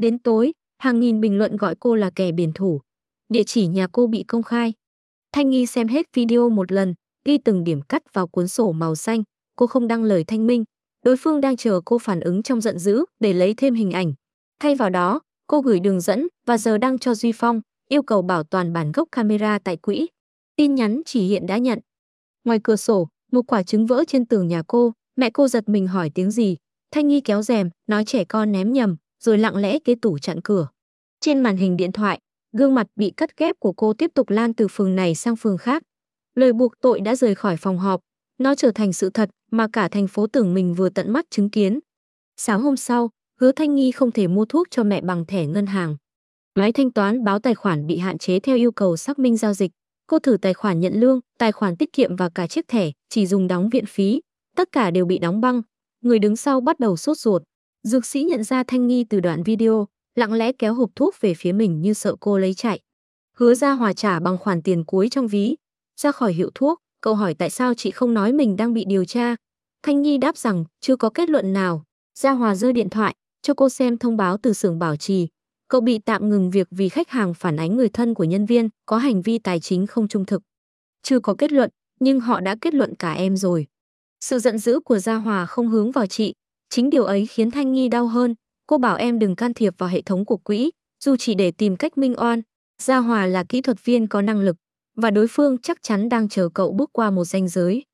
Đến tối, hàng nghìn bình luận gọi cô là kẻ biển thủ. Địa chỉ nhà cô bị công khai. Thanh Nghi xem hết video một lần, ghi từng điểm cắt vào cuốn sổ màu xanh. Cô không đăng lời thanh minh. Đối phương đang chờ cô phản ứng trong giận dữ để lấy thêm hình ảnh. Thay vào đó, cô gửi đường dẫn và giờ đăng cho Duy Phong, yêu cầu bảo toàn bản gốc camera tại quỹ. Tin nhắn chỉ hiện đã nhận. Ngoài cửa sổ, một quả trứng vỡ trên tường nhà cô, mẹ cô giật mình hỏi tiếng gì. Thanh Nghi kéo rèm, nói trẻ con ném nhầm, rồi lặng lẽ kế tủ chặn cửa. Trên màn hình điện thoại, gương mặt bị cắt ghép của cô tiếp tục lan từ phường này sang phường khác. Lời buộc tội đã rời khỏi phòng họp, nó trở thành sự thật mà cả thành phố tưởng mình vừa tận mắt chứng kiến. Sáng hôm sau, Hứa Thanh Nghi không thể mua thuốc cho mẹ bằng thẻ ngân hàng. Máy thanh toán báo tài khoản bị hạn chế theo yêu cầu xác minh giao dịch. Cô thử tài khoản nhận lương, tài khoản tiết kiệm và cả chiếc thẻ chỉ dùng đóng viện phí. Tất cả đều bị đóng băng. Người đứng sau bắt đầu sốt ruột. Dược sĩ nhận ra Thanh Nghi từ đoạn video, lặng lẽ kéo hộp thuốc về phía mình như sợ cô lấy chạy. Hứa Gia Hòa trả bằng khoản tiền cuối trong ví. Ra khỏi hiệu thuốc, cậu hỏi tại sao chị không nói mình đang bị điều tra. Thanh Nghi đáp rằng chưa có kết luận nào. Gia Hòa giơ điện thoại cho cô xem thông báo từ xưởng bảo trì. Cậu bị tạm ngừng việc vì khách hàng phản ánh người thân của nhân viên có hành vi tài chính không trung thực. Chưa có kết luận, nhưng họ đã kết luận cả em rồi. Sự giận dữ của Gia Hòa không hướng vào chị. Chính điều ấy khiến Thanh Nghi đau hơn. Cô bảo em đừng can thiệp vào hệ thống của quỹ, dù chỉ để tìm cách minh oan. Gia Hòa là kỹ thuật viên có năng lực, và đối phương chắc chắn đang chờ cậu bước qua một ranh giới.